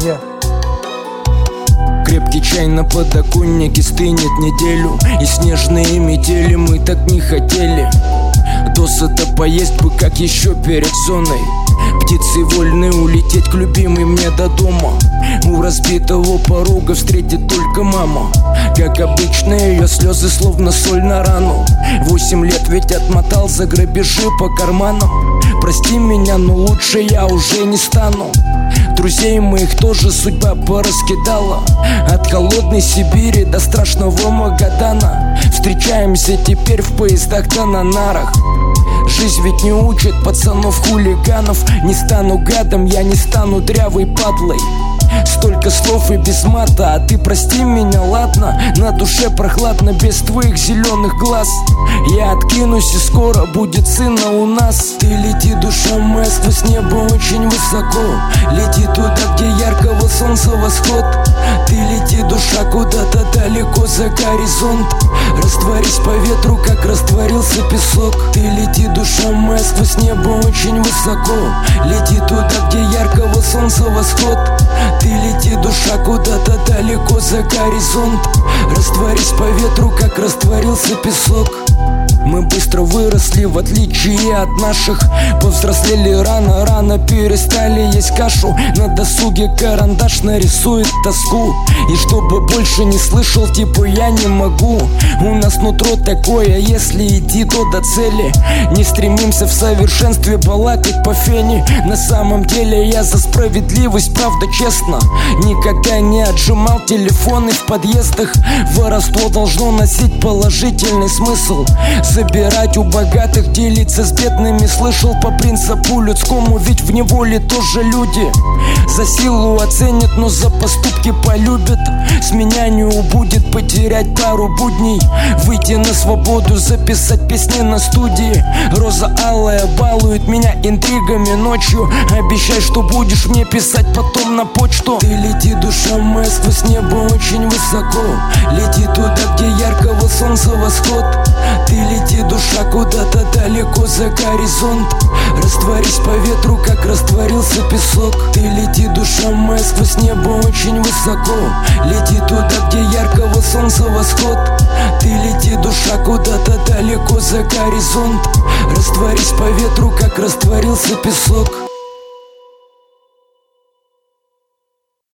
Крепкий чай на подоконнике стынет неделю, и снежные метели мы так не хотели. Досыта поесть бы, как еще перед зоной. Птицы вольны улететь к любимой мне до дома. У разбитого порога встретит только мама. Как обычно, ее слезы словно соль на рану. 8 лет ведь отмотал за грабежи по карманам. Прости меня, но лучше я уже не стану. Друзей моих тоже судьба пораскидала. От холодной Сибири до страшного Магадана. Встречаемся теперь в поездах да на нарах. Жизнь ведь не учит пацанов-хулиганов. Не стану гадом, я не стану дрявой падлой. Столько слов и без мата, а ты прости меня, ладно? На душе прохладно без твоих зеленых глаз. Я откинусь, и скоро будет сына у нас. Ты лети, душа моя, сквозь небо очень высоко. Лети туда, где яркого солнца восход. Ты лети, душа, куда-то далеко за горизонт. Растворись по ветру, как растворился песок. Ты лети, душа моя, сквозь небо очень высоко. Лети туда, где яркого солнца восход. Ты лети, душа, куда-то далеко за горизонт. Растворись по ветру, как растворился песок. Мы быстро выросли, в отличие от наших. Повзрослели рано перестали есть кашу. На досуге карандаш нарисует тоску. И чтобы больше не слышал, типа я не могу. У нас нутро такое, если идти, то до цели. Не стремимся в совершенстве балакать по фене. На самом деле я за справедливость, правда честно. Никогда не отжимал телефоны в подъездах. Воровство должно носить положительный смысл. Забирать у богатых, делиться с бедными. Слышал по принципу людскому, ведь в неволе тоже люди. За силу оценят, но за поступки полюбят. С меня не убудет потерять пару будней. Выйти на свободу, записать песни на студии. Роза алая балует меня интригами ночью. Обещай, что будешь мне писать потом на почту. Ты лети, душа моя, сквозь небо очень высоко. Лети туда, где яркого солнца восход. Ты лети, душа, куда-то далеко за горизонт. Растворись по ветру, как растворился песок. Ты лети, душа моя, сквозь небо очень высоко. Лети туда, где яркого солнца восход. Ты лети, душа, куда-то далеко за горизонт. Растворись по ветру, как растворился песок.